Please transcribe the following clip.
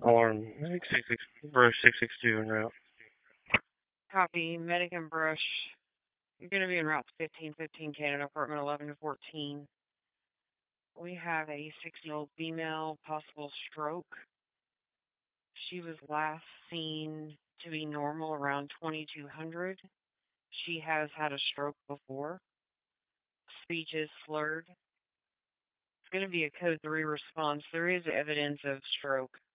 Alarm. Medic 66, Brush 662 en route. Copy. Medic and Brush. You're going to be en route to 1515 Canada, apartment 11 to 14. We have a 60-year-old female, possible stroke. She was last seen to be normal around 2200. She has had a stroke before. Speech is slurred. It's going to be a code 3 response. There is evidence of stroke.